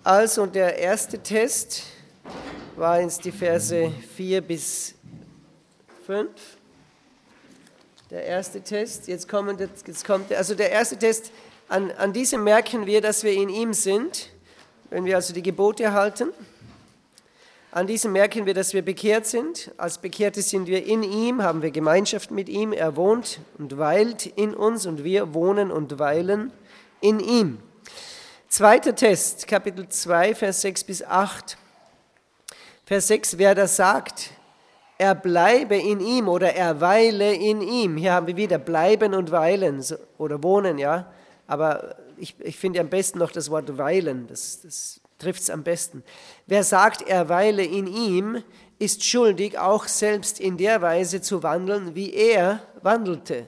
Also der erste Test war jetzt die Verse 4 bis 5. Der erste Test, jetzt kommt also der erste Test, an diesem merken wir, dass wir in ihm sind, wenn wir also die Gebote halten. An diesem merken wir, dass wir bekehrt sind. Als Bekehrte sind wir in ihm, haben wir Gemeinschaft mit ihm. Er wohnt und weilt in uns und wir wohnen und weilen in ihm. Zweiter Test, Kapitel 2, Vers 6 bis 8. Vers 6, wer das sagt, er bleibe in ihm oder er weile in ihm. Hier haben wir wieder bleiben und weilen oder wohnen, ja. Aber ich finde am besten noch das Wort weilen, das trifft es am besten. Wer sagt, er weile in ihm, ist schuldig, auch selbst in der Weise zu wandeln, wie er wandelte.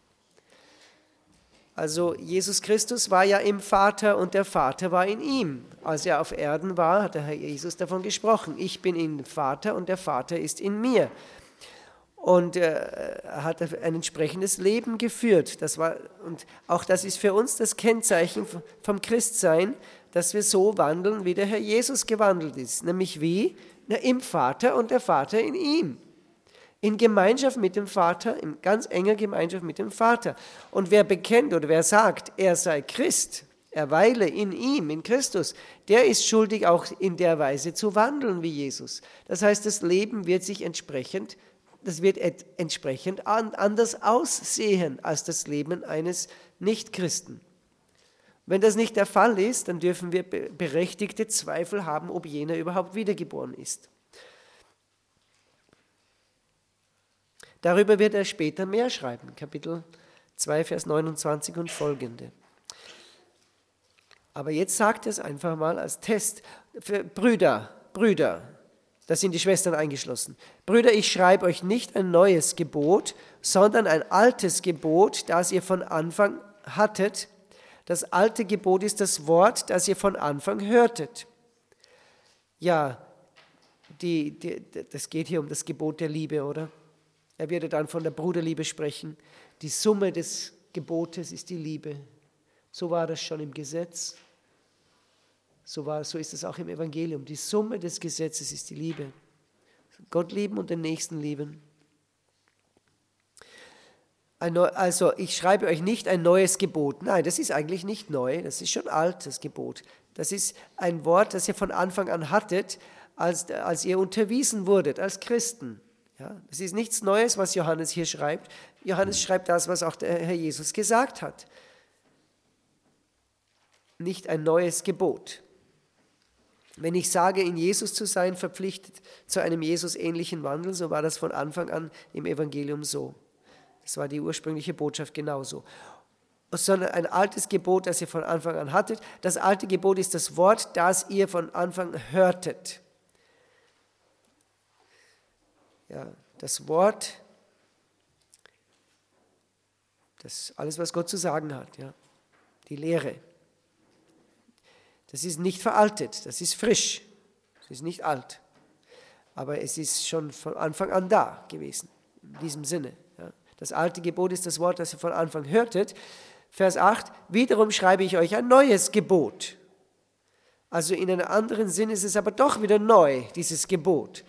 Also Jesus Christus war ja im Vater und der Vater war in ihm. Als er auf Erden war, hat der Herr Jesus davon gesprochen. Ich bin in dem Vater und der Vater ist in mir. Und er hat ein entsprechendes Leben geführt. Und auch das ist für uns das Kennzeichen vom Christsein, dass wir so wandeln, wie der Herr Jesus gewandelt ist. Nämlich wie? Im Vater und der Vater in ihm. In Gemeinschaft mit dem Vater, in ganz enger Gemeinschaft mit dem Vater. Und wer bekennt oder wer sagt, er sei Christ, er weile in ihm, in Christus, der ist schuldig, auch in der Weise zu wandeln wie Jesus. Das heißt, das Leben wird entsprechend anders aussehen als das Leben eines Nichtchristen. Wenn das nicht der Fall ist, dann dürfen wir berechtigte Zweifel haben, ob jener überhaupt wiedergeboren ist. Darüber wird er später mehr schreiben, Kapitel 2, Vers 29 und folgende. Aber jetzt sagt er es einfach mal als Test. Für Brüder, da sind die Schwestern eingeschlossen. Brüder, ich schreibe euch nicht ein neues Gebot, sondern ein altes Gebot, das ihr von Anfang hattet. Das alte Gebot ist das Wort, das ihr von Anfang hörtet. Ja, das geht hier um das Gebot der Liebe, oder? Er wird dann von der Bruderliebe sprechen. Die Summe des Gebotes ist die Liebe. So war das schon im Gesetz. So ist es auch im Evangelium. Die Summe des Gesetzes ist die Liebe. Gott lieben und den Nächsten lieben. Also ich schreibe euch nicht ein neues Gebot. Nein, das ist eigentlich nicht neu. Das ist schon alt, das Gebot. Das ist ein Wort, das ihr von Anfang an hattet, als ihr unterwiesen wurdet, als Christen. Ja, das ist nichts Neues, was Johannes hier schreibt. Johannes schreibt das, was auch der Herr Jesus gesagt hat. Nicht ein neues Gebot. Wenn ich sage, in Jesus zu sein, verpflichtet zu einem Jesus-ähnlichen Wandel, so war das von Anfang an im Evangelium so. Das war die ursprüngliche Botschaft genauso. Sondern ein altes Gebot, das ihr von Anfang an hattet. Das alte Gebot ist das Wort, das ihr von Anfang hörtet. Ja, das Wort, alles, was Gott zu sagen hat, ja, die Lehre. Das ist nicht veraltet, das ist frisch, das ist nicht alt. Aber es ist schon von Anfang an da gewesen, in diesem Sinne. Ja. Das alte Gebot ist das Wort, das ihr von Anfang hörtet. Vers 8, wiederum schreibe ich euch ein neues Gebot. Also in einem anderen Sinn ist es aber doch wieder neu, dieses Gebot.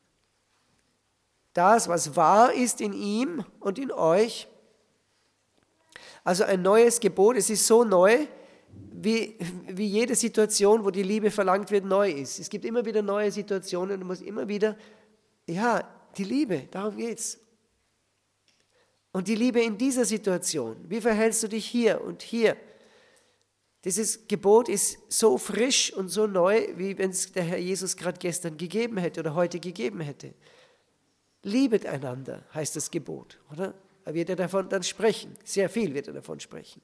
Das, was wahr ist in ihm und in euch. Also ein neues Gebot, es ist so neu, wie jede Situation, wo die Liebe verlangt wird, neu ist. Es gibt immer wieder neue Situationen, du musst immer wieder, die Liebe, darum geht's. Und die Liebe in dieser Situation, wie verhältst du dich hier und hier? Dieses Gebot ist so frisch und so neu, wie wenn es der Herr Jesus gerade gestern gegeben hätte oder heute gegeben hätte. Liebet einander, heißt das Gebot, oder? Da wird er davon dann sprechen. Sehr viel wird er davon sprechen.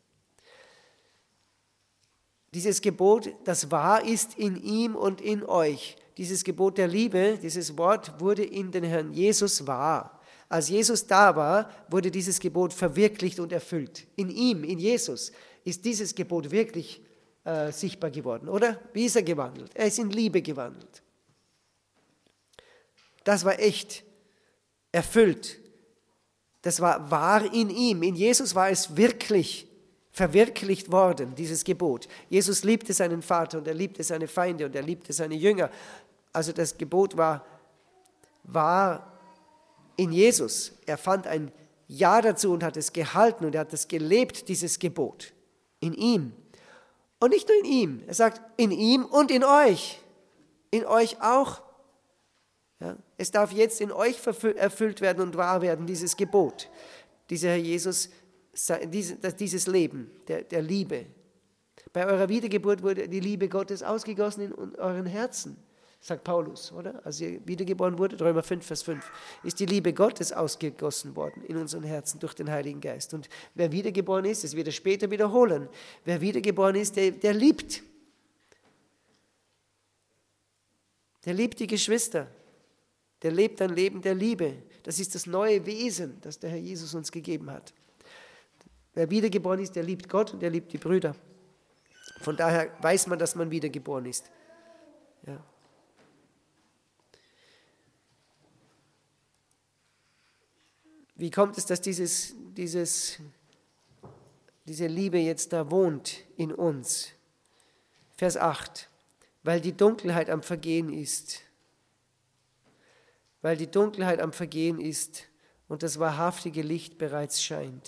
Dieses Gebot, das wahr ist in ihm und in euch. Dieses Gebot der Liebe, dieses Wort wurde in den Herrn Jesus wahr. Als Jesus da war, wurde dieses Gebot verwirklicht und erfüllt. In ihm, in Jesus, ist dieses Gebot wirklich sichtbar geworden, oder? Wie ist er gewandelt? Er ist in Liebe gewandelt. Das war echt. Erfüllt. Das war wahr in ihm. In Jesus war es wirklich verwirklicht worden, dieses Gebot. Jesus liebte seinen Vater und er liebte seine Feinde und er liebte seine Jünger. Also das Gebot war in Jesus. Er fand ein Ja dazu und hat es gehalten und er hat es gelebt, dieses Gebot. In ihm. Und nicht nur in ihm. Er sagt, in ihm und in euch. In euch auch. Ja, es darf jetzt in euch erfüllt werden und wahr werden, dieses Gebot. Dieser Herr Jesus, dieses Leben der Liebe. Bei eurer Wiedergeburt wurde die Liebe Gottes ausgegossen in euren Herzen, sagt Paulus, oder? Als ihr wiedergeboren wurdet, Römer 5, Vers 5, ist die Liebe Gottes ausgegossen worden in unseren Herzen durch den Heiligen Geist. Und wer wiedergeboren ist, das wird er später wiederholen, wer wiedergeboren ist, der liebt. Der liebt die Geschwister. Der lebt ein Leben der Liebe. Das ist das neue Wesen, das der Herr Jesus uns gegeben hat. Wer wiedergeboren ist, der liebt Gott und der liebt die Brüder. Von daher weiß man, dass man wiedergeboren ist. Ja. Wie kommt es, dass diese Liebe jetzt da wohnt in uns? Vers 8. Weil die Dunkelheit am Vergehen ist. Weil die Dunkelheit am Vergehen ist und das wahrhaftige Licht bereits scheint.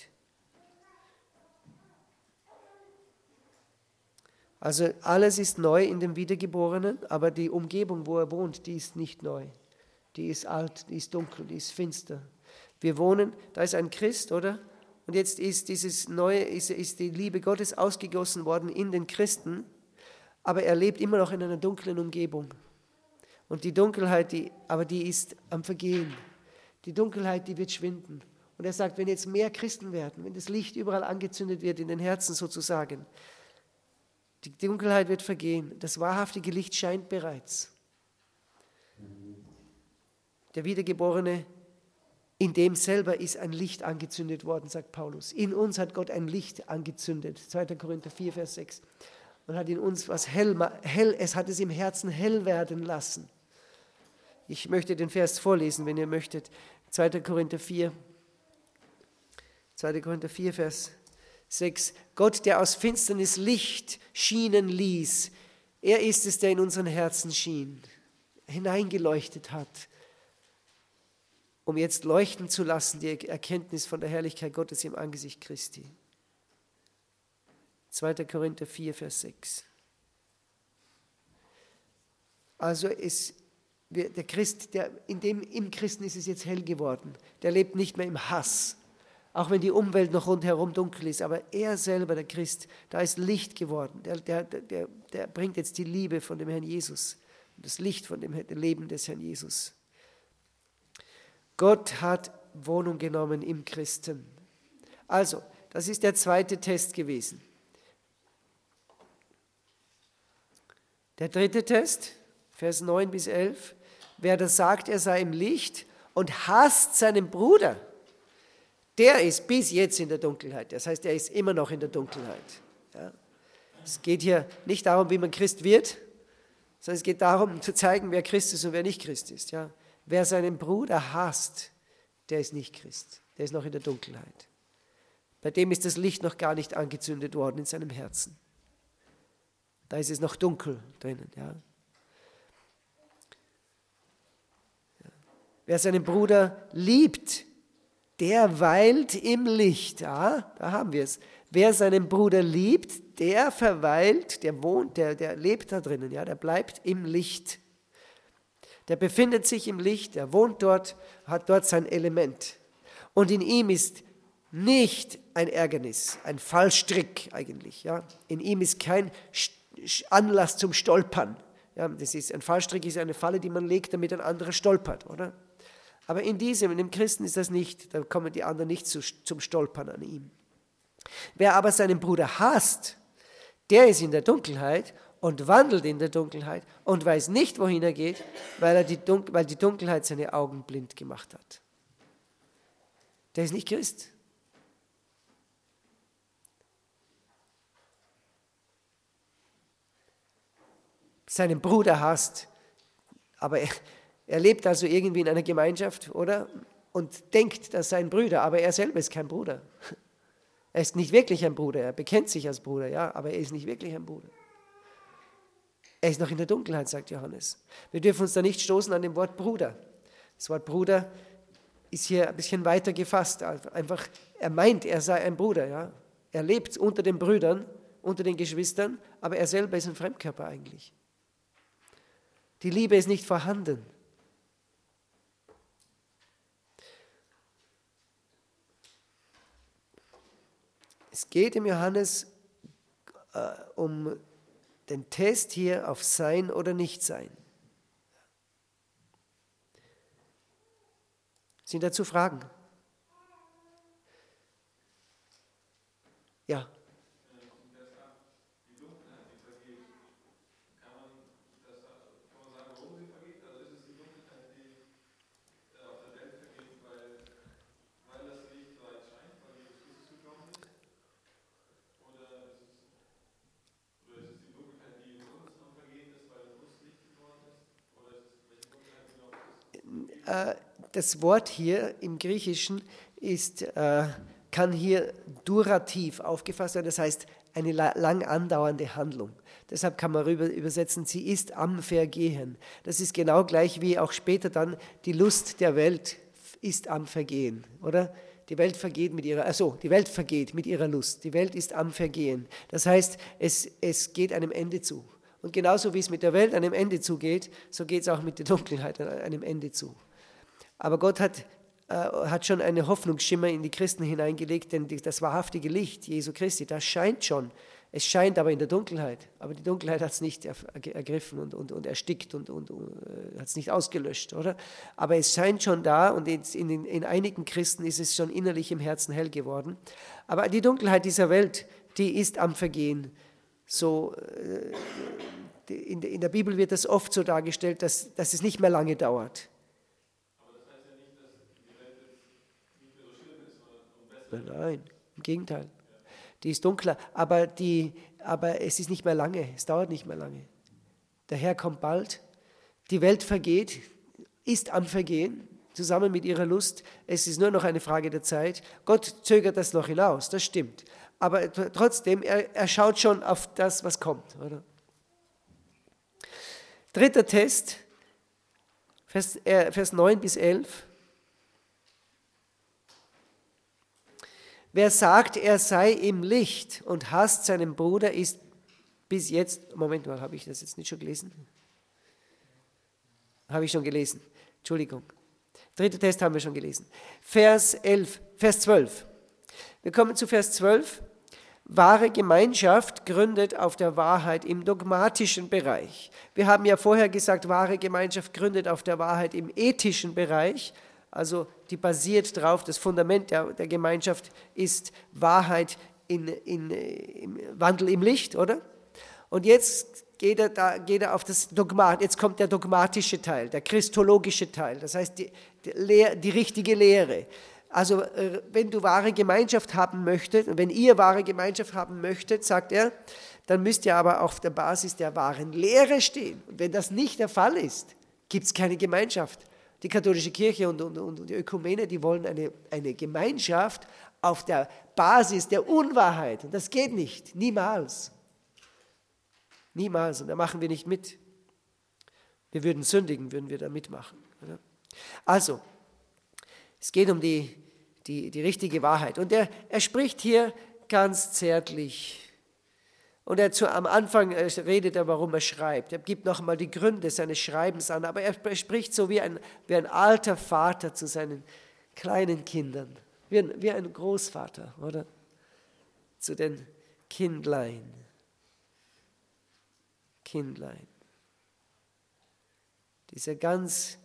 Also alles ist neu in dem Wiedergeborenen, aber die Umgebung, wo er wohnt, die ist nicht neu. Die ist alt, die ist dunkel, die ist finster. Wir wohnen, da ist ein Christ, oder? Und jetzt ist dieses Neue, ist die Liebe Gottes ausgegossen worden in den Christen, aber er lebt immer noch in einer dunklen Umgebung. Und die Dunkelheit, die ist am Vergehen. Die Dunkelheit, die wird schwinden. Und er sagt, wenn jetzt mehr Christen werden, wenn das Licht überall angezündet wird, in den Herzen sozusagen, die Dunkelheit wird vergehen. Das wahrhaftige Licht scheint bereits. Der Wiedergeborene, in dem selber ist ein Licht angezündet worden, sagt Paulus. In uns hat Gott ein Licht angezündet. 2. Korinther 4, Vers 6. Und hat in uns was es hat es im Herzen hell werden lassen. Ich möchte den Vers vorlesen, wenn ihr möchtet. 2. Korinther 4, Vers 6. Gott, der aus Finsternis Licht schienen ließ, er ist es, der in unseren Herzen schien, hineingeleuchtet hat, um jetzt leuchten zu lassen, die Erkenntnis von der Herrlichkeit Gottes im Angesicht Christi. 2. Korinther 4, Vers 6. Also der Christ, im Christen ist es jetzt hell geworden. Der lebt nicht mehr im Hass, auch wenn die Umwelt noch rundherum dunkel ist. Aber er selber, der Christ, da ist Licht geworden. Der bringt jetzt die Liebe von dem Herrn Jesus, das Licht von dem Leben des Herrn Jesus. Gott hat Wohnung genommen im Christen. Also, das ist der zweite Test gewesen. Der dritte Test, Vers 9 bis 11. Wer da sagt, er sei im Licht und hasst seinen Bruder, der ist bis jetzt in der Dunkelheit. Das heißt, er ist immer noch in der Dunkelheit. Ja. Es geht hier nicht darum, wie man Christ wird, sondern es geht darum, zu zeigen, wer Christ ist und wer nicht Christ ist. Ja. Wer seinen Bruder hasst, der ist nicht Christ. Der ist noch in der Dunkelheit. Bei dem ist das Licht noch gar nicht angezündet worden in seinem Herzen. Da ist es noch dunkel drinnen. Ja. Wer seinen Bruder liebt, der weilt im Licht. Ja, da haben wir es. Wer seinen Bruder liebt, der verweilt, der wohnt, der lebt da drinnen. Ja, der bleibt im Licht. Der befindet sich im Licht, der wohnt dort, hat dort sein Element. Und in ihm ist nicht ein Ärgernis, ein Fallstrick eigentlich. Ja. In ihm ist kein Anlass zum Stolpern. Ja, ein Fallstrick ist eine Falle, die man legt, damit ein anderer stolpert, oder? Aber in dem Christen ist das nicht, da kommen die anderen nicht zum Stolpern an ihm. Wer aber seinen Bruder hasst, der ist in der Dunkelheit und wandelt in der Dunkelheit und weiß nicht, wohin er geht, weil die Dunkelheit seine Augen blind gemacht hat. Der ist nicht Christ. Seinen Bruder hasst, aber er lebt also irgendwie in einer Gemeinschaft, oder? Und denkt, das seien Brüder, aber er selber ist kein Bruder. Er ist nicht wirklich ein Bruder, er bekennt sich als Bruder, ja, aber er ist nicht wirklich ein Bruder. Er ist noch in der Dunkelheit, sagt Johannes. Wir dürfen uns da nicht stoßen an dem Wort Bruder. Das Wort Bruder ist hier ein bisschen weiter gefasst. Einfach, er meint, er sei ein Bruder, ja. Er lebt unter den Brüdern, unter den Geschwistern, aber er selber ist ein Fremdkörper eigentlich. Die Liebe ist nicht vorhanden. Es geht im Johannes um den Test hier auf Sein oder Nichtsein. Sind dazu Fragen? Ja. Das Wort hier im Griechischen kann hier durativ aufgefasst werden, das heißt eine lang andauernde Handlung. Deshalb kann man übersetzen, sie ist am Vergehen. Das ist genau gleich wie auch später dann die Lust der Welt ist am Vergehen, oder? Die Welt vergeht mit ihrer Lust. Die Welt ist am Vergehen. Das heißt, es geht einem Ende zu. Und genauso wie es mit der Welt einem Ende zugeht, so geht es auch mit der Dunkelheit einem Ende zu. Aber Gott hat schon einen Hoffnungsschimmer in die Christen hineingelegt, denn das wahrhaftige Licht Jesu Christi, das scheint schon. Es scheint aber in der Dunkelheit. Aber die Dunkelheit hat es nicht ergriffen und erstickt und hat es nicht ausgelöscht, oder? Aber es scheint schon da und in einigen Christen ist es schon innerlich im Herzen hell geworden. Aber die Dunkelheit dieser Welt, die ist am Vergehen. So, in der Bibel wird das oft so dargestellt, dass es nicht mehr lange dauert. Nein, im Gegenteil. Die ist dunkler, aber es ist nicht mehr lange, es dauert nicht mehr lange. Der Herr kommt bald, die Welt vergeht, ist am Vergehen, zusammen mit ihrer Lust. Es ist nur noch eine Frage der Zeit. Gott zögert das noch hinaus, das stimmt. Aber trotzdem, er schaut schon auf das, was kommt. Oder? Dritter Test, Vers 9 bis 11. Wer sagt, er sei im Licht und hasst seinen Bruder, ist bis jetzt, Moment mal, habe ich das jetzt nicht schon gelesen? Habe ich schon gelesen, Entschuldigung. Dritter Test haben wir schon gelesen. Vers 12. Wir kommen zu Vers 12. Wahre Gemeinschaft gründet auf der Wahrheit im dogmatischen Bereich. Wir haben ja vorher gesagt, wahre Gemeinschaft gründet auf der Wahrheit im ethischen Bereich. Also die basiert darauf, das Fundament der Gemeinschaft ist Wahrheit im Wandel im Licht, oder? Und jetzt geht er auf das Dogmat, jetzt kommt der dogmatische Teil, der christologische Teil, das heißt die richtige Lehre. Also wenn du wahre Gemeinschaft haben möchtest, und wenn ihr wahre Gemeinschaft haben möchtet, sagt er, dann müsst ihr aber auf der Basis der wahren Lehre stehen. Und wenn das nicht der Fall ist, gibt es keine Gemeinschaft. Die katholische Kirche und die Ökumene, die wollen eine Gemeinschaft auf der Basis der Unwahrheit. Und das geht nicht, niemals. Niemals, und da machen wir nicht mit. Wir würden sündigen, würden wir da mitmachen. Also, es geht um die richtige Wahrheit. Und er spricht hier ganz zärtlich. Und am Anfang redet er, warum er schreibt. Er gibt noch einmal die Gründe seines Schreibens an, aber er spricht so wie ein alter Vater zu seinen kleinen Kindern, wie ein Großvater, oder? Zu den Kindlein. Dieser ganz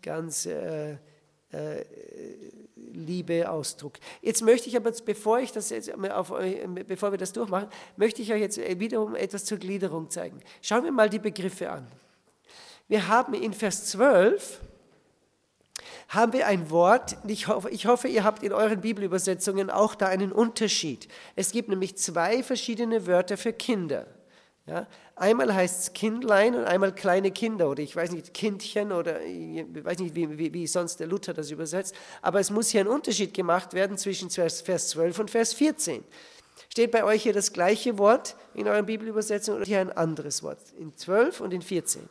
liebe Ausdruck. Jetzt möchte ich aber, bevor wir das durchmachen, möchte ich euch jetzt wiederum etwas zur Gliederung zeigen. Schauen wir mal die Begriffe an. Wir haben in Vers 12 ein Wort, ich hoffe, ihr habt in euren Bibelübersetzungen auch da einen Unterschied. Es gibt nämlich 2 verschiedene Wörter für Kinder. Ja, einmal heißt es Kindlein und einmal kleine Kinder oder ich weiß nicht, Kindchen oder ich weiß nicht, wie sonst der Luther das übersetzt, aber es muss hier ein Unterschied gemacht werden zwischen Vers 12 und Vers 14. Steht bei euch hier das gleiche Wort in eurer Bibelübersetzung oder hier ein anderes Wort? In 12 und in 14.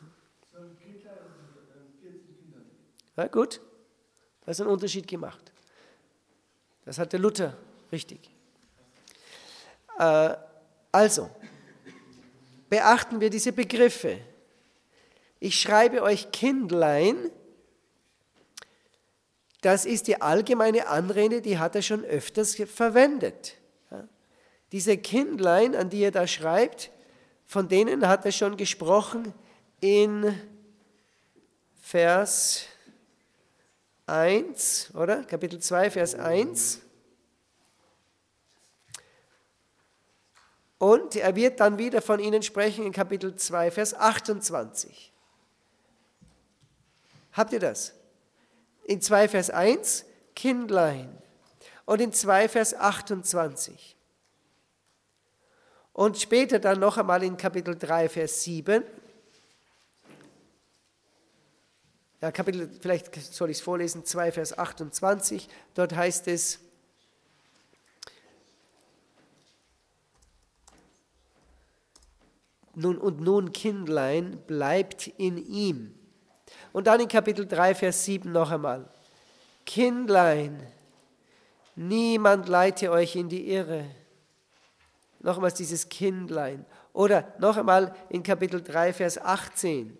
Ja, gut, das ist ein Unterschied gemacht. Das hat der Luther richtig. Also, beachten wir diese Begriffe. Ich schreibe euch Kindlein, das ist die allgemeine Anrede, die hat er schon öfters verwendet. Ja. Diese Kindlein, an die er da schreibt, von denen hat er schon gesprochen in Vers 1, oder? Kapitel 2, Vers 1. Und er wird dann wieder von ihnen sprechen in Kapitel 2, Vers 28. Habt ihr das? In 2, Vers 1, Kindlein. Und in 2, Vers 28. Und später dann noch einmal in Kapitel 3, Vers 7. Ja, vielleicht soll ich es vorlesen, 2, Vers 28. Dort heißt es, nun Kindlein, bleibt in ihm. Und dann in Kapitel 3, Vers 7 noch einmal. Kindlein, niemand leite euch in die Irre. Nochmals dieses Kindlein. Oder noch einmal in Kapitel 3, Vers 18.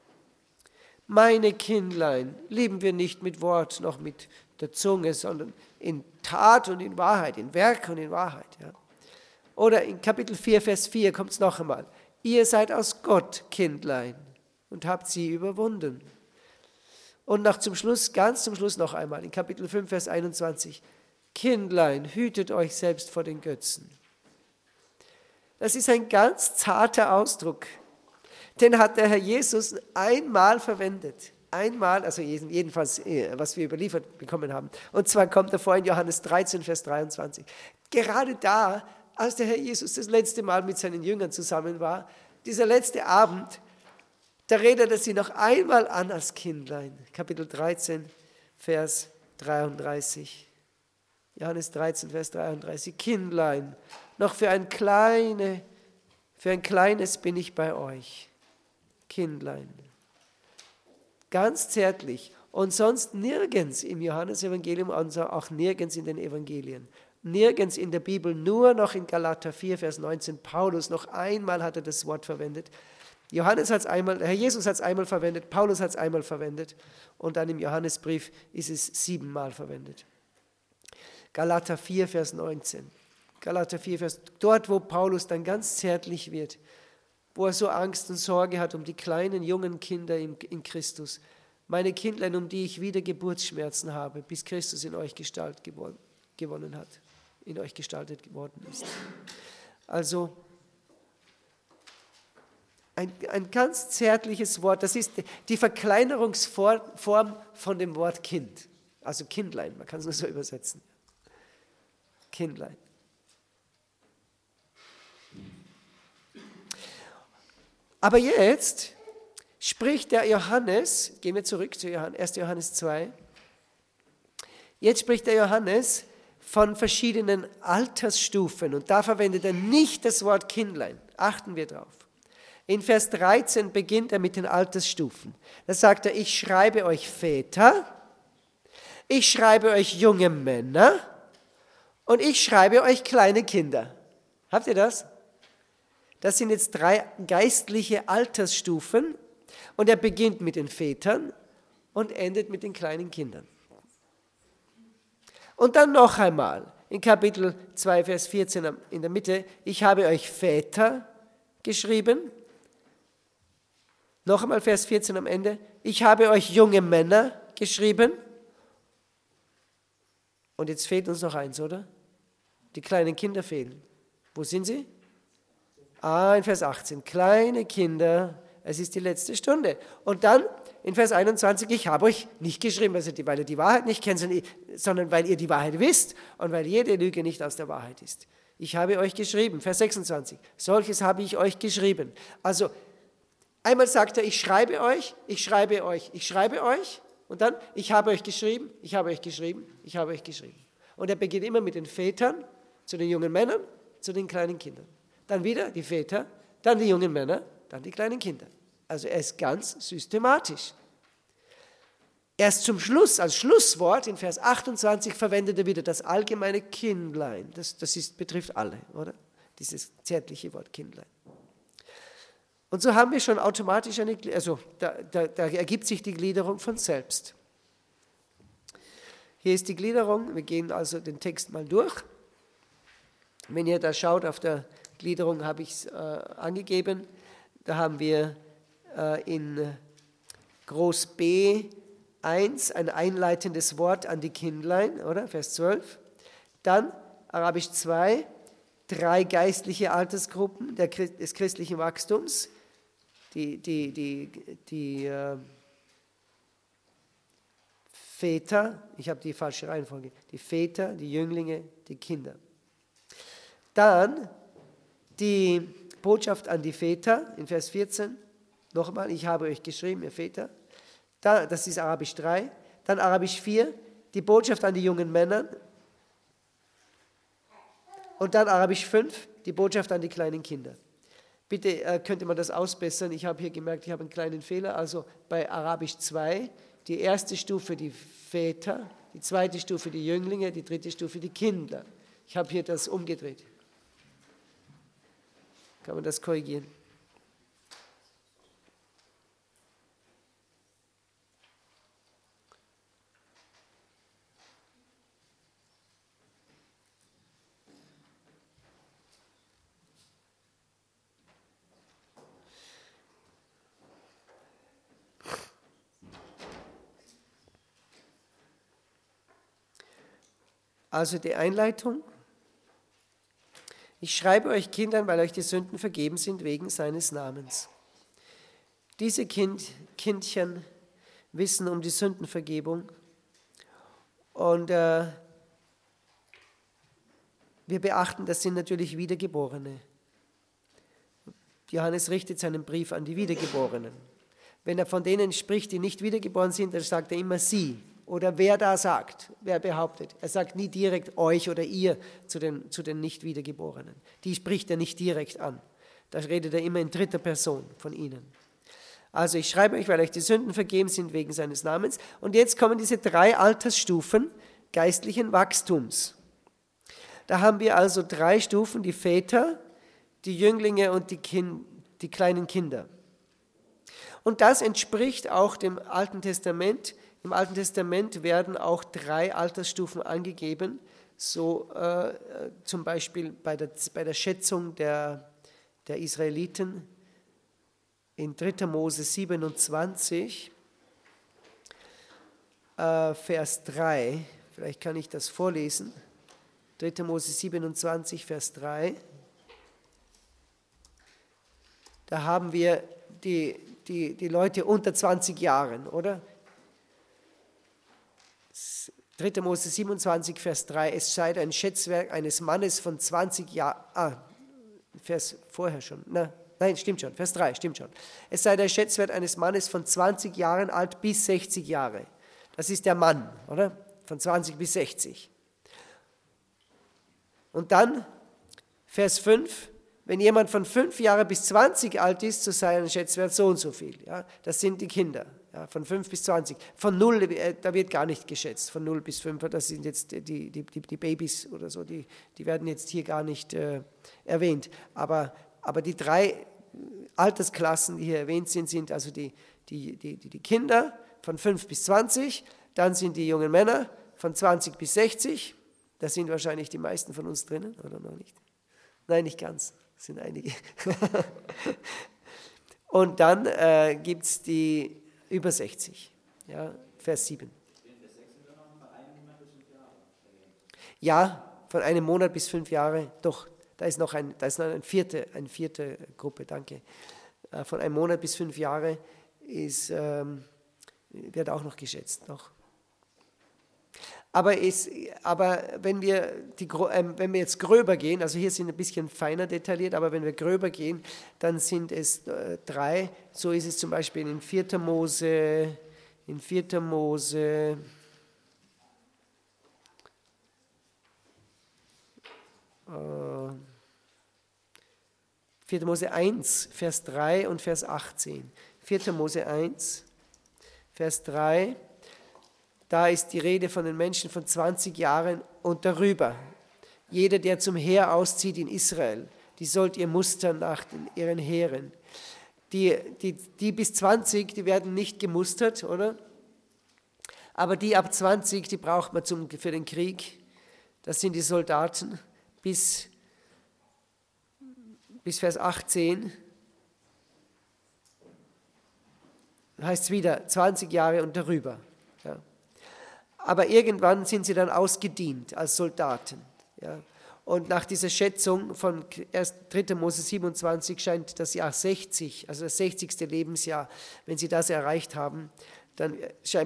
Meine Kindlein, lieben wir nicht mit Wort noch mit der Zunge, sondern in Tat und in Wahrheit, in Werk und in Wahrheit. Ja. Oder in Kapitel 4, Vers 4 kommt es noch einmal. Ihr seid aus Gott, Kindlein, und habt sie überwunden. Und ganz zum Schluss noch einmal, in Kapitel 5, Vers 21. Kindlein, hütet euch selbst vor den Götzen. Das ist ein ganz zarter Ausdruck. Den hat der Herr Jesus einmal verwendet. Einmal, also jedenfalls, was wir überliefert bekommen haben. Und zwar kommt er vor in Johannes 13, Vers 23. Gerade da, als der Herr Jesus das letzte Mal mit seinen Jüngern zusammen war, dieser letzte Abend, da redet er sie noch einmal an als Kindlein. Kapitel 13, Vers 33. Johannes 13, Vers 33. Kindlein, noch für ein kleines bin ich bei euch. Kindlein. Ganz zärtlich. Und sonst nirgends im Johannesevangelium und auch nirgends in den Evangelien. Nirgends in der Bibel, nur noch in Galater 4, Vers 19, Paulus, noch einmal hat er das Wort verwendet. Herr Jesus hat es einmal verwendet, Paulus hat es einmal verwendet und dann im Johannesbrief ist es 7-mal verwendet. Galater 4, Vers 19. Galater 4, Vers, dort wo Paulus dann ganz zärtlich wird, wo er so Angst und Sorge hat um die kleinen, jungen Kinder in Christus. Meine Kindlein, um die ich wieder Geburtsschmerzen habe, bis Christus in euch Gestalt gewonnen hat, in euch gestaltet geworden ist. Also ein ganz zärtliches Wort, das ist die Verkleinerungsform von dem Wort Kind. Also Kindlein, man kann es nur so übersetzen. Kindlein. Aber jetzt spricht der Johannes, gehen wir zurück zu 1. Johannes 2, jetzt spricht der Johannes von verschiedenen Altersstufen und da verwendet er nicht das Wort Kindlein, achten wir drauf. In Vers 13 beginnt er mit den Altersstufen. Da sagt er, ich schreibe euch Väter, ich schreibe euch junge Männer und ich schreibe euch kleine Kinder. Habt ihr das? Das sind jetzt 3 geistliche Altersstufen und er beginnt mit den Vätern und endet mit den kleinen Kindern. Und dann noch einmal in Kapitel 2, Vers 14 in der Mitte, ich habe euch Väter geschrieben. Noch einmal Vers 14 am Ende, ich habe euch junge Männer geschrieben. Und jetzt fehlt uns noch eins, oder? Die kleinen Kinder fehlen. Wo sind sie? In Vers 18, kleine Kinder, es ist die letzte Stunde. Und dann in Vers 21, ich habe euch nicht geschrieben, weil ihr die Wahrheit nicht kennt, sondern weil ihr die Wahrheit wisst und weil jede Lüge nicht aus der Wahrheit ist. Ich habe euch geschrieben, Vers 26, solches habe ich euch geschrieben. Also einmal sagt er, ich schreibe euch, ich schreibe euch, ich schreibe euch und dann, ich habe euch geschrieben, ich habe euch geschrieben, ich habe euch geschrieben. Und er beginnt immer mit den Vätern zu den jungen Männern zu den kleinen Kindern. Dann wieder die Väter, dann die jungen Männer, dann die kleinen Kinder. Also er ist ganz systematisch. Erst zum Schluss, als Schlusswort in Vers 28 verwendet er wieder das allgemeine Kindlein. Das betrifft alle, oder? Dieses zärtliche Wort Kindlein. Und so haben wir schon automatisch da ergibt sich die Gliederung von selbst. Hier ist die Gliederung, wir gehen also den Text mal durch. Wenn ihr da schaut, auf der Gliederung habe ich es angegeben, da haben wir in Groß B 1 ein einleitendes Wort an die Kindlein, oder? Vers 12. Dann Arabisch 2, 3 geistliche Altersgruppen des christlichen Wachstums, die Väter, ich habe die falsche Reihenfolge, die Väter, die Jünglinge, die Kinder. Dann die Botschaft an die Väter in Vers 14, nochmal, ich habe euch geschrieben, ihr Väter. Das ist Arabisch 3. Dann Arabisch 4, die Botschaft an die jungen Männer. Und dann Arabisch 5, die Botschaft an die kleinen Kinder. Bitte könnte man das ausbessern. Ich habe hier gemerkt, ich habe einen kleinen Fehler. Also bei Arabisch 2, die erste Stufe die Väter, die zweite Stufe die Jünglinge, die dritte Stufe die Kinder. Ich habe hier das umgedreht. Kann man das korrigieren? Also die Einleitung. Ich schreibe euch Kindern, weil euch die Sünden vergeben sind wegen seines Namens. Diese Kindchen wissen um die Sündenvergebung und wir beachten, das sind natürlich Wiedergeborene. Johannes richtet seinen Brief an die Wiedergeborenen. Wenn er von denen spricht, die nicht wiedergeboren sind, dann sagt er immer sie. Oder wer da sagt, wer behauptet. Er sagt nie direkt euch oder ihr zu den Nicht-Wiedergeborenen. Die spricht er nicht direkt an. Da redet er immer in dritter Person von ihnen. Also ich schreibe euch, weil euch die Sünden vergeben sind wegen seines Namens. Und jetzt kommen diese 3 Altersstufen geistlichen Wachstums. Da haben wir also 3 Stufen, die Väter, die Jünglinge und die kleinen Kinder. Und das entspricht auch dem Alten Testament. Im Alten Testament werden auch 3 Altersstufen angegeben, so zum Beispiel bei der Schätzung der Israeliten in 3. Mose 27, Vers 3. Vielleicht kann ich das vorlesen. 3. Mose 27, Vers 3. Da haben wir die Leute unter 20 Jahren, oder? 3. Mose 27, Vers 3, es sei ein Schätzwerk eines Mannes von 20 Jahren, Vers vorher schon, nein, stimmt schon, Vers 3, stimmt schon. Es sei der Schätzwert eines Mannes von 20 Jahren alt bis 60 Jahre. Das ist der Mann, oder? Von 20 bis 60. Und dann, Vers 5, wenn jemand von 5 Jahren bis 20 alt ist, so sei ein Schätzwert so und so viel. Ja? Das sind die Kinder. Ja, von 5 bis 20. Von 0, da wird gar nicht geschätzt. Von 0 bis 5, das sind jetzt die Babys oder so, die werden jetzt hier gar nicht erwähnt. Aber die 3 Altersklassen, die hier erwähnt sind, sind also die Kinder von 5 bis 20, dann sind die jungen Männer von 20 bis 60. Da sind wahrscheinlich die meisten von uns drinnen, oder noch nicht? Nein, nicht ganz, das sind einige. Und dann gibt es die über 60, ja, Vers 7. Ja, von einem Monat bis 5 Jahre, doch, da ist noch eine vierte Gruppe, danke. Von einem Monat bis 5 Jahre wird auch noch geschätzt, noch. Aber wenn wir jetzt gröber gehen, also hier sind ein bisschen feiner detailliert, aber wenn wir gröber gehen, dann sind es 3. So ist es zum Beispiel in 4. Mose 4. 4. Mose 1, Vers 3 und Vers 18. 4. Mose 1, Vers 3, da ist die Rede von den Menschen von 20 Jahren und darüber. Jeder, der zum Heer auszieht in Israel, die sollt ihr mustern nach ihren Heeren. Die bis 20, die werden nicht gemustert, oder? Aber die ab 20, die braucht man für den Krieg. Das sind die Soldaten bis Vers 18. Heißt es wieder 20 Jahre und darüber. Ja. Aber irgendwann sind sie dann ausgedient als Soldaten. Ja. Und nach dieser Schätzung von 3. Mose 27 scheint das Jahr 60, also das 60. Lebensjahr, wenn sie das erreicht haben, dann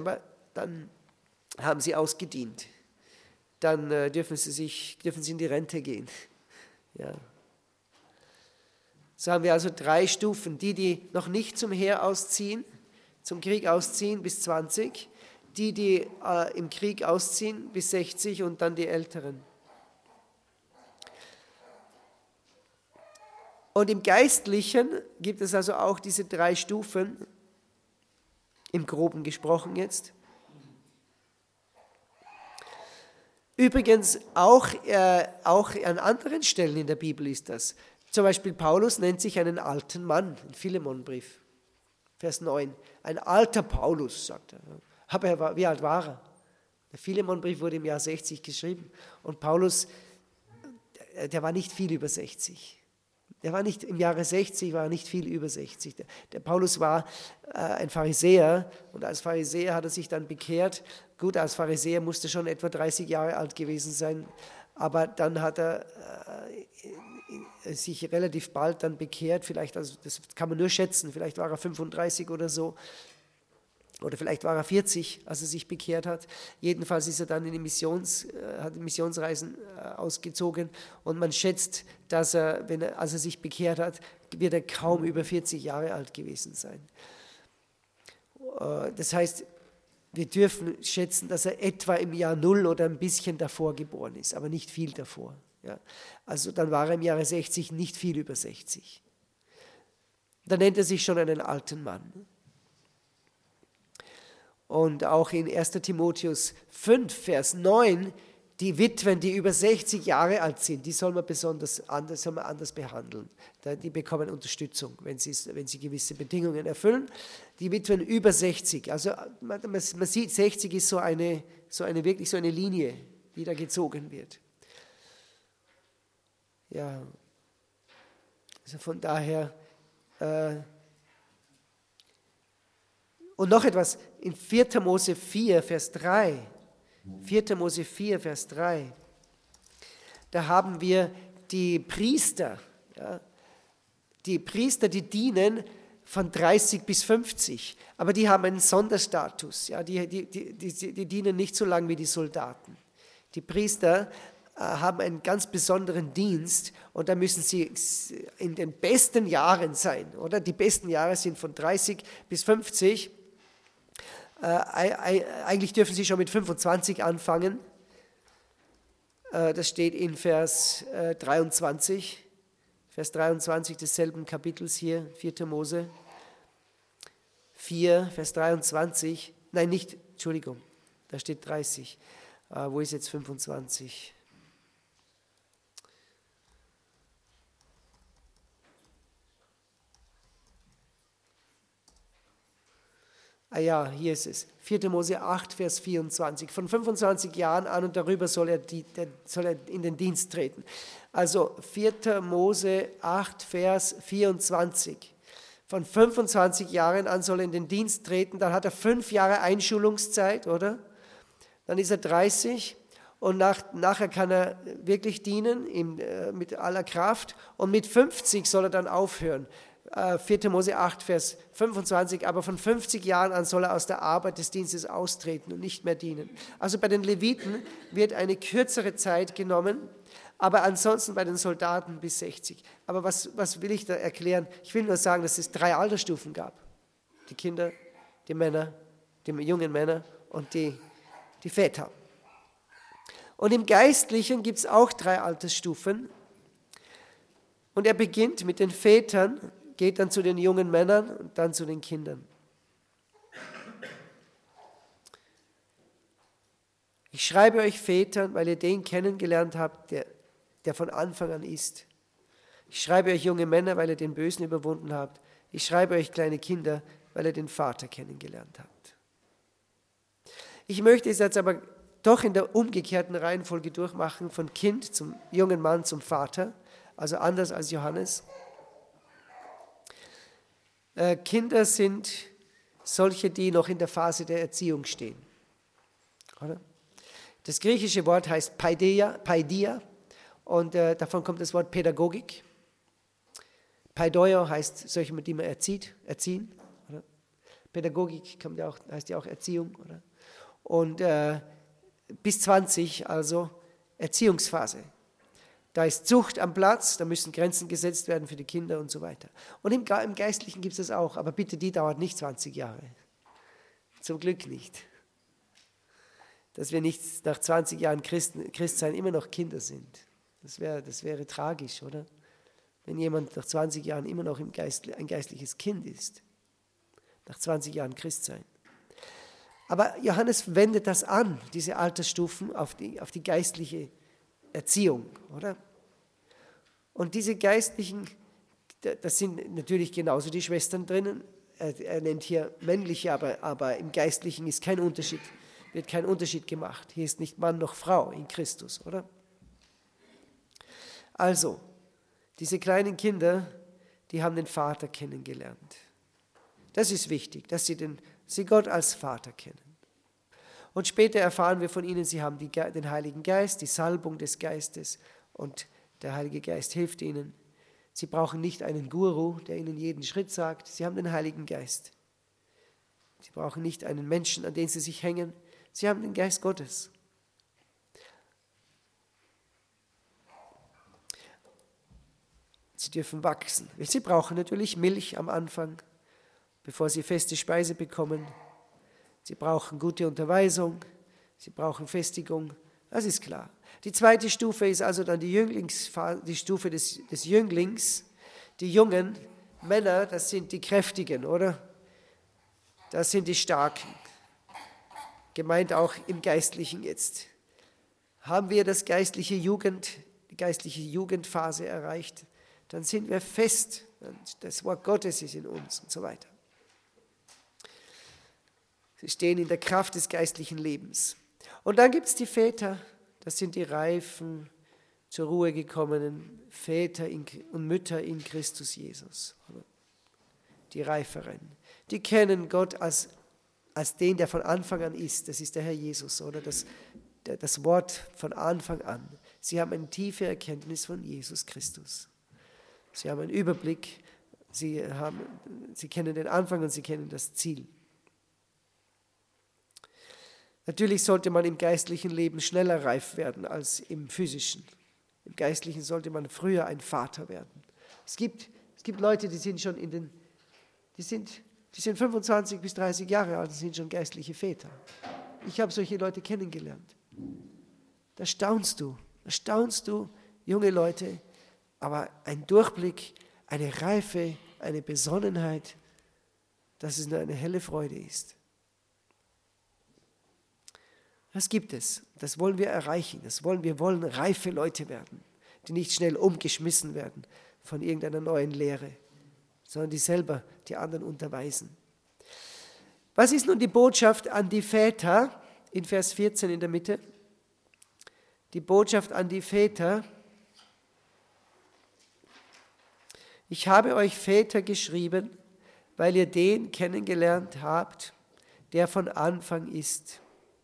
haben sie ausgedient. Dann dürfen sie in die Rente gehen. Ja. So haben wir also 3 Stufen. Die noch nicht zum Heer ausziehen, zum Krieg ausziehen bis 20, die im Krieg ausziehen bis 60 und dann die Älteren. Und im Geistlichen gibt es also auch diese 3 Stufen, im Groben gesprochen jetzt. Übrigens auch an anderen Stellen in der Bibel ist das. Zum Beispiel Paulus nennt sich einen alten Mann, im Philemonbrief, Vers 9. Ein alter Paulus, sagt er. Aber wie alt war er? Der Philemonbrief wurde im Jahr 60 geschrieben. Und Paulus, der war nicht viel über 60. Im Jahre 60 war er nicht viel über 60. Der Paulus war ein Pharisäer und als Pharisäer hat er sich dann bekehrt. Gut, als Pharisäer musste schon etwa 30 Jahre alt gewesen sein, aber dann hat er sich relativ bald dann bekehrt. Vielleicht, also das kann man nur schätzen, vielleicht war er 35 oder so. Oder vielleicht war er 40, als er sich bekehrt hat. Jedenfalls ist er dann hat Missionsreisen ausgezogen. Und man schätzt, dass als er sich bekehrt hat, wird er kaum über 40 Jahre alt gewesen sein. Das heißt, wir dürfen schätzen, dass er etwa im Jahr 0 oder ein bisschen davor geboren ist, aber nicht viel davor. Ja. Also dann war er im Jahre 60 nicht viel über 60. Dann nennt er sich schon einen alten Mann. Und auch in 1. Timotheus 5, Vers 9, die Witwen, die über 60 Jahre alt sind, die soll man anders behandeln. Die bekommen Unterstützung, wenn sie gewisse Bedingungen erfüllen. Die Witwen über 60, also man sieht, 60 ist wirklich so eine Linie, die da gezogen wird. Ja, also von daher... Und noch etwas, in 4. Mose 4, Vers 3, 4. Mose 4, Vers 3, da haben wir die Priester, ja, die dienen von 30 bis 50, aber die haben einen Sonderstatus, ja, die dienen nicht so lange wie die Soldaten. Die Priester haben einen ganz besonderen Dienst und da müssen sie in den besten Jahren sein, oder? Die besten Jahre sind von 30 bis 50. Eigentlich dürfen sie schon mit 25 anfangen. Das steht in Vers 23 desselben Kapitels hier, 4. Mose 4, Vers 23. Nein, nicht, Entschuldigung, da steht 30. Wo ist jetzt 25? Ja, hier ist es. 4. Mose 8, Vers 24. Von 25 Jahren an und darüber soll er in den Dienst treten. Also 4. Mose 8, Vers 24. Von 25 Jahren an soll er in den Dienst treten. Dann hat er 5 Jahre Einschulungszeit, oder? Dann ist er 30 und nachher kann er wirklich dienen mit aller Kraft. Und mit 50 soll er dann aufhören. 4. Mose 8, Vers 25, aber von 50 Jahren an soll er aus der Arbeit des Dienstes austreten und nicht mehr dienen. Also bei den Leviten wird eine kürzere Zeit genommen, aber ansonsten bei den Soldaten bis 60. Aber was will ich da erklären? Ich will nur sagen, dass es 3 Altersstufen gab. Die Kinder, die Männer, die jungen Männer und die Väter. Und im Geistlichen gibt es auch 3 Altersstufen. Und er beginnt mit den Vätern, geht dann zu den jungen Männern und dann zu den Kindern. Ich schreibe euch Vätern, weil ihr den kennengelernt habt, der von Anfang an ist. Ich schreibe euch junge Männer, weil ihr den Bösen überwunden habt. Ich schreibe euch kleine Kinder, weil ihr den Vater kennengelernt habt. Ich möchte es jetzt aber doch in der umgekehrten Reihenfolge durchmachen, von Kind zum jungen Mann zum Vater, also anders als Johannes. Kinder sind solche, die noch in der Phase der Erziehung stehen. Oder? Das griechische Wort heißt Paideia und davon kommt das Wort Pädagogik. Paideia heißt solche, die man erziehen. Oder? Pädagogik heißt ja auch Erziehung. Oder? Und bis 20, also Erziehungsphase. Da ist Zucht am Platz, da müssen Grenzen gesetzt werden für die Kinder und so weiter. Und im Geistlichen gibt es das auch, aber bitte, die dauert nicht 20 Jahre. Zum Glück nicht. Dass wir nicht nach 20 Jahren Christsein immer noch Kinder sind. Das wäre tragisch, oder? Wenn jemand nach 20 Jahren immer noch ein geistliches Kind ist. Nach 20 Jahren Christsein. Aber Johannes wendet das an, diese Altersstufen, auf die geistliche Erziehung, oder? Und diese geistlichen, das sind natürlich genauso die Schwestern drinnen. Er nennt hier männliche, aber im Geistlichen ist wird kein Unterschied gemacht. Hier ist nicht Mann noch Frau in Christus, oder? Also, diese kleinen Kinder, die haben den Vater kennengelernt. Das ist wichtig, dass sie Gott als Vater kennen. Und später erfahren wir von ihnen, sie haben den Heiligen Geist, die Salbung des Geistes und der Heilige Geist hilft ihnen. Sie brauchen nicht einen Guru, der ihnen jeden Schritt sagt. Sie haben den Heiligen Geist. Sie brauchen nicht einen Menschen, an den sie sich hängen. Sie haben den Geist Gottes. Sie dürfen wachsen. Sie brauchen natürlich Milch am Anfang, bevor sie feste Speise bekommen. Sie brauchen gute Unterweisung, sie brauchen Festigung, das ist klar. Die zweite Stufe ist also dann die Stufe des Jünglings. Die jungen Männer, das sind die Kräftigen, oder? Das sind die Starken. Gemeint auch im Geistlichen jetzt. Haben wir die geistliche Jugendphase erreicht, dann sind wir fest. Das Wort Gottes ist in uns und so weiter. Sie stehen in der Kraft des geistlichen Lebens. Und dann gibt es die Väter, das sind die reifen, zur Ruhe gekommenen Väter und Mütter in Christus Jesus. Die Reiferen. Die kennen Gott als den, der von Anfang an ist. Das ist der Herr Jesus, oder das Wort von Anfang an. Sie haben eine tiefe Erkenntnis von Jesus Christus. Sie haben einen Überblick, sie kennen den Anfang und sie kennen das Ziel. Natürlich sollte man im geistlichen Leben schneller reif werden als im physischen. Im Geistlichen sollte man früher ein Vater werden. Es gibt Leute, die sind 25 bis 30 Jahre alt und sind schon geistliche Väter. Ich habe solche Leute kennengelernt. Da staunst du, junge Leute, aber ein Durchblick, eine Reife, eine Besonnenheit, dass es nur eine helle Freude ist. Das gibt es. Das wollen wir erreichen. Wir wollen reife Leute werden, die nicht schnell umgeschmissen werden von irgendeiner neuen Lehre, sondern die selber die anderen unterweisen. Was ist nun die Botschaft an die Väter? In Vers 14 in der Mitte. Die Botschaft an die Väter. Ich habe euch Väter geschrieben, weil ihr den kennengelernt habt, der von Anfang ist.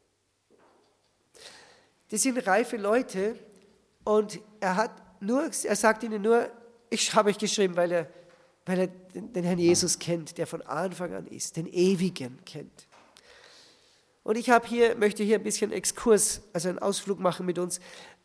Das sind reife Leute und er sagt ihnen nur, ich habe euch geschrieben, weil er den Herrn Jesus kennt, der von Anfang an ist, den Ewigen kennt. Und ich möchte hier ein bisschen Exkurs, also einen Ausflug machen mit uns.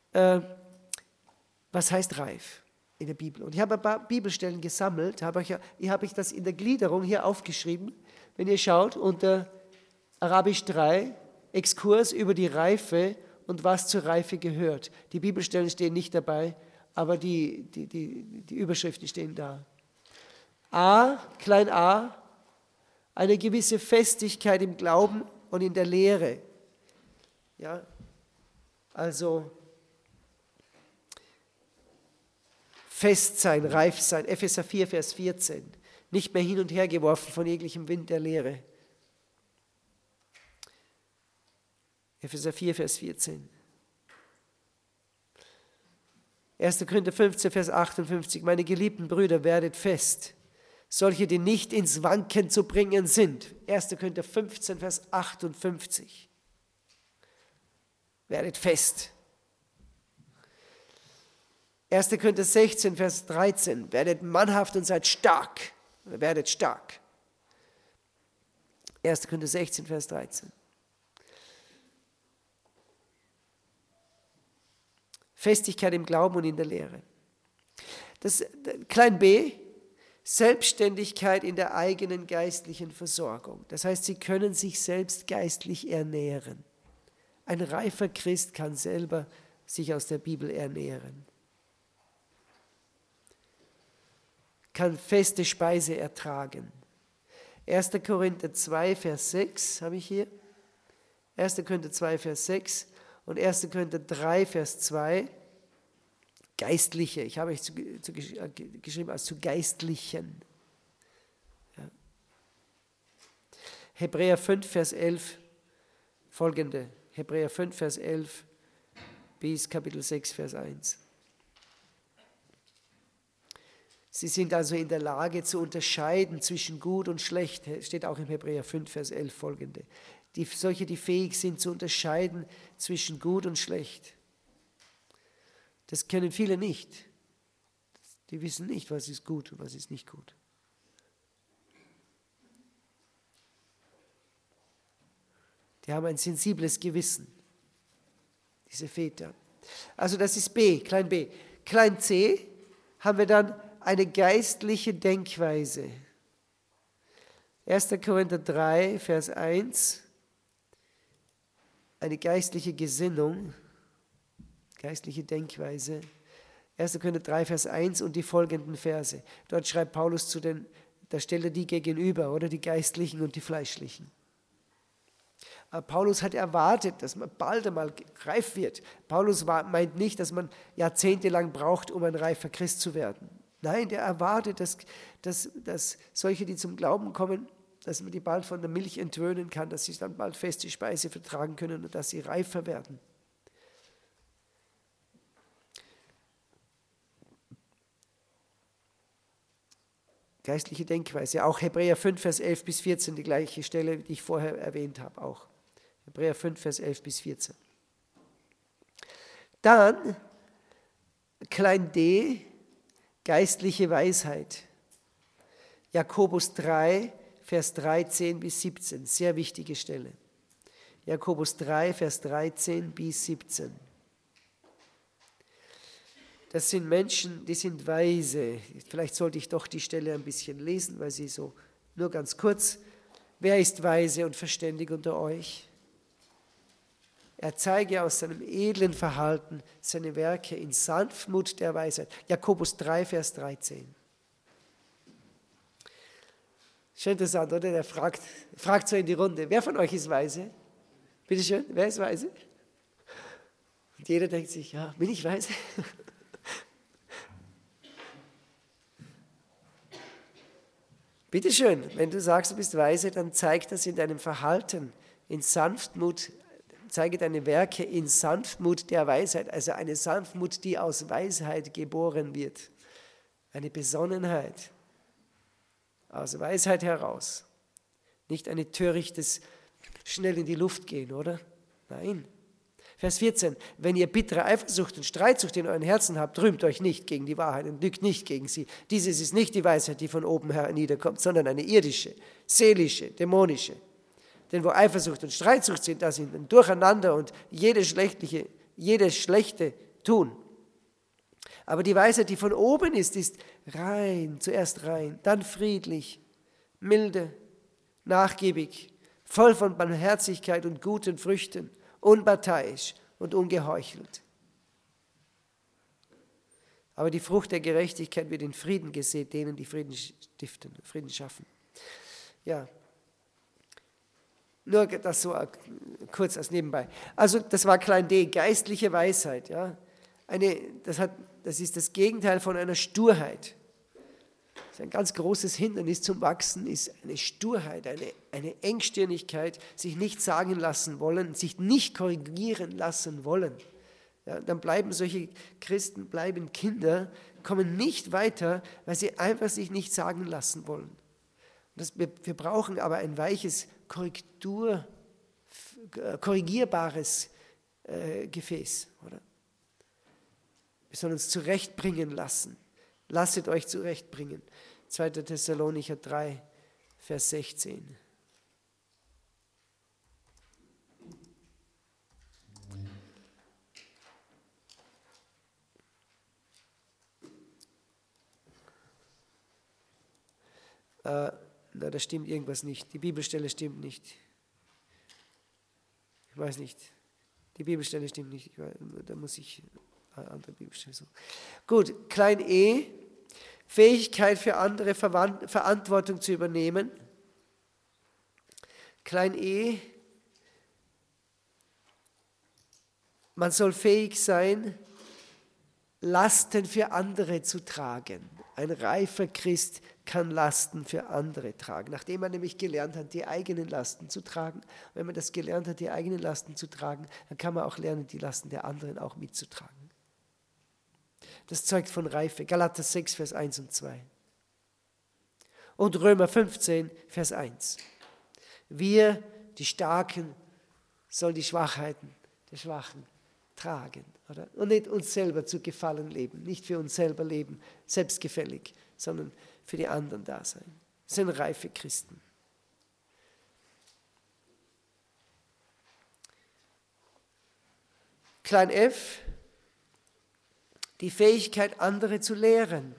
Was heißt reif in der Bibel? Und ich habe ein paar Bibelstellen gesammelt, habe ich das in der Gliederung hier aufgeschrieben. Wenn ihr schaut, unter Arabisch 3, Exkurs über die Reife und was zur Reife gehört. Die Bibelstellen stehen nicht dabei, aber die Überschriften stehen da. A, klein a, eine gewisse Festigkeit im Glauben und in der Lehre. Ja, also fest sein, reif sein. Epheser 4, Vers 14. Nicht mehr hin und her geworfen von jeglichem Wind der Lehre. Epheser 4, Vers 14. 1. Korinther 15, Vers 58. Meine geliebten Brüder, werdet fest. Solche, die nicht ins Wanken zu bringen sind. 1. Korinther 15, Vers 58. Werdet fest. 1. Korinther 16, Vers 13. Werdet mannhaft und seid stark. Werdet stark. 1. Korinther 16, Vers 13. Festigkeit im Glauben und in der Lehre. Das klein b, Selbstständigkeit in der eigenen geistlichen Versorgung. Das heißt, sie können sich selbst geistlich ernähren. Ein reifer Christ kann selber sich aus der Bibel ernähren. Kann feste Speise ertragen. 1. Korinther 2, Vers 6 habe ich hier. 1. Korinther 2, Vers 6 und 1. Korinther 3, Vers 2. Geistliche, ich habe euch geschrieben als zu Geistlichen. Ja. Hebräer 5, Vers 11, folgende. Hebräer 5, Vers 11 bis Kapitel 6, Vers 1. Sie sind also in der Lage zu unterscheiden zwischen gut und schlecht, steht auch im Hebräer 5, Vers 11 folgende. Solche, die fähig sind zu unterscheiden zwischen gut und schlecht. Das können viele nicht. Die wissen nicht, was ist gut und was ist nicht gut. Die haben ein sensibles Gewissen, diese Väter. Also das ist B, klein b. Klein c haben wir dann eine geistliche Denkweise. 1. Korinther 3, Vers 1, eine geistliche Gesinnung, geistliche Denkweise. 1. Korinther 3, Vers 1 und die folgenden Verse. Dort schreibt Paulus da stellt er die gegenüber, oder die Geistlichen und die Fleischlichen. Aber Paulus hat erwartet, dass man bald einmal reif wird. Paulus meint nicht, dass man jahrzehntelang braucht, um ein reifer Christ zu werden. Nein, der erwartet, dass solche, die zum Glauben kommen, dass man die bald von der Milch entwöhnen kann, dass sie dann bald feste Speise vertragen können und dass sie reifer werden. Geistliche Denkweise, auch Hebräer 5, Vers 11 bis 14, die gleiche Stelle, die ich vorher erwähnt habe, auch. Hebräer 5, Vers 11 bis 14. Dann, klein d, geistliche Weisheit. Jakobus 3, Vers 13 bis 17, sehr wichtige Stelle. Jakobus 3, Vers 13 bis 17. Das sind Menschen, die sind weise. Vielleicht sollte ich doch die Stelle ein bisschen lesen, weil sie so, nur ganz kurz. Wer ist weise und verständig unter euch? Er zeige aus seinem edlen Verhalten seine Werke in Sanftmut der Weisheit. Jakobus 3, Vers 13. Schön interessant, oder? Der fragt so in die Runde, wer von euch ist weise? Bitte schön, wer ist weise? Und jeder denkt sich, ja, bin ich weise? Bitte schön, wenn du sagst, du bist weise, dann zeig das in deinem Verhalten, in Sanftmut, zeige deine Werke in Sanftmut der Weisheit, also eine Sanftmut, die aus Weisheit geboren wird. Eine Besonnenheit, aus Weisheit heraus. Nicht ein törichtes, schnell in die Luft gehen, oder? Nein. Vers 14, wenn ihr bittere Eifersucht und Streitsucht in euren Herzen habt, rühmt euch nicht gegen die Wahrheit und lügt nicht gegen sie. Dieses ist nicht die Weisheit, die von oben herniederkommt, sondern eine irdische, seelische, dämonische. Denn wo Eifersucht und Streitsucht sind, da sind ein Durcheinander und jedes Schlechte tun. Aber die Weisheit, die von oben ist rein, zuerst rein, dann friedlich, milde, nachgiebig, voll von Barmherzigkeit und guten Früchten, unparteiisch und ungeheuchelt. Aber die Frucht der Gerechtigkeit wird in Frieden gesät, denen die Frieden stiften, Frieden schaffen. Ja, nur das so kurz als nebenbei. Also das war klein d, geistliche Weisheit. Ja? Das ist das Gegenteil von einer Sturheit. Das ist ein ganz großes Hindernis zum Wachsen, ist eine Sturheit, eine Engstirnigkeit, sich nicht sagen lassen wollen, sich nicht korrigieren lassen wollen. Ja, dann bleiben solche Christen, bleiben Kinder, kommen nicht weiter, weil sie einfach sich nicht sagen lassen wollen. Wir brauchen aber ein weiches, korrigierbares Gefäß. Oder? Wir sollen uns zurechtbringen lassen. Lasset euch zurechtbringen. 2. Thessalonicher 3, Vers 16. Da stimmt irgendwas nicht. Die Bibelstelle stimmt nicht. Ich weiß nicht. Die Bibelstelle stimmt nicht. Da muss ich eine andere Bibelstelle suchen. Gut, klein e. Fähigkeit für andere Verantwortung zu übernehmen. Klein e. Man soll fähig sein, Lasten für andere zu tragen. Ein reifer Christ kann Lasten für andere tragen, nachdem man nämlich gelernt hat, die eigenen Lasten zu tragen. Wenn man das gelernt hat, die eigenen Lasten zu tragen, dann kann man auch lernen, die Lasten der anderen auch mitzutragen. Das zeugt von Reife. Galater 6, Vers 1 und 2. Und Römer 15, Vers 1. Wir, die Starken, sollen die Schwachheiten der Schwachen tragen. Oder? Und nicht uns selber zu Gefallen leben, nicht für uns selber leben, selbstgefällig, sondern für die anderen da sein. Das sind reife Christen. Klein f, die Fähigkeit, andere zu lehren.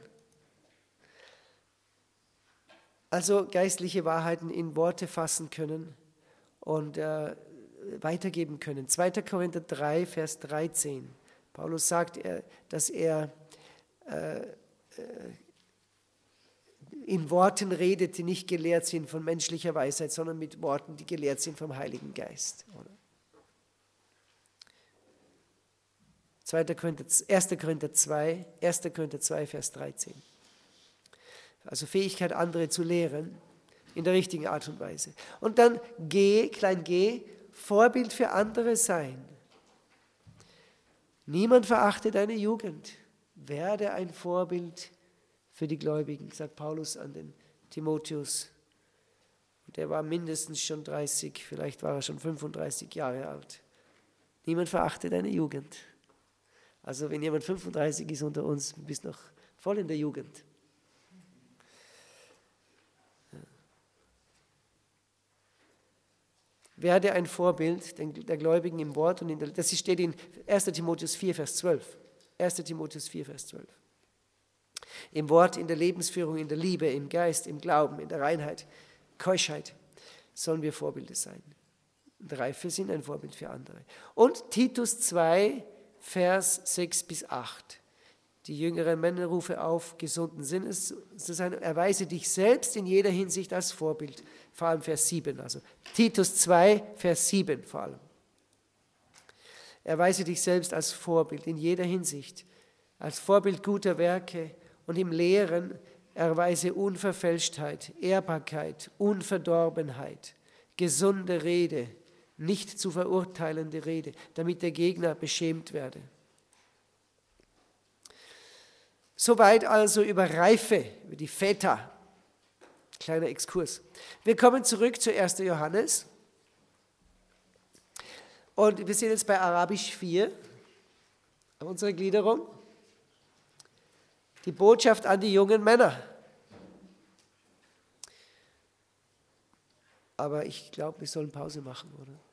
Also geistliche Wahrheiten in Worte fassen können und weitergeben können. 2. Korinther 3, Vers 13. Paulus sagt, dass er in Worten redet, die nicht gelehrt sind von menschlicher Weisheit, sondern mit Worten, die gelehrt sind vom Heiligen Geist. 1. Korinther 2, Vers 13. Also Fähigkeit, andere zu lehren, in der richtigen Art und Weise. Und dann G, klein g, Vorbild für andere sein. Niemand verachte deine Jugend. Werde ein Vorbild für die Gläubigen, sagt Paulus an den Timotheus. Der war mindestens schon 30, vielleicht war er schon 35 Jahre alt. Niemand verachte deine Jugend. Also wenn jemand 35 ist unter uns, bist noch voll in der Jugend. Werde ein Vorbild der Gläubigen im Wort und das steht in 1. Timotheus 4, Vers 12. 1. Timotheus 4, Vers 12. Im Wort, in der Lebensführung, in der Liebe, im Geist, im Glauben, in der Reinheit, Keuschheit sollen wir Vorbilder sein. Und Reife sind ein Vorbild für andere. Und Titus 2, Vers 6 bis 8. Die jüngeren Männer rufe auf, gesunden Sinnes zu sein. Erweise dich selbst in jeder Hinsicht als Vorbild. Vor allem Vers 7. Also Titus 2, Vers 7 vor allem. Erweise dich selbst als Vorbild in jeder Hinsicht. Als Vorbild guter Werke und im Lehren erweise Unverfälschtheit, Ehrbarkeit, Unverdorbenheit, gesunde Rede, nicht zu verurteilende Rede, damit der Gegner beschämt werde. Soweit also über Reife, über die Väter. Kleiner Exkurs. Wir kommen zurück zu 1. Johannes. Und wir sind jetzt bei Arabisch 4, unsere Gliederung. Die Botschaft an die jungen Männer. Aber ich glaube, wir sollen Pause machen, oder?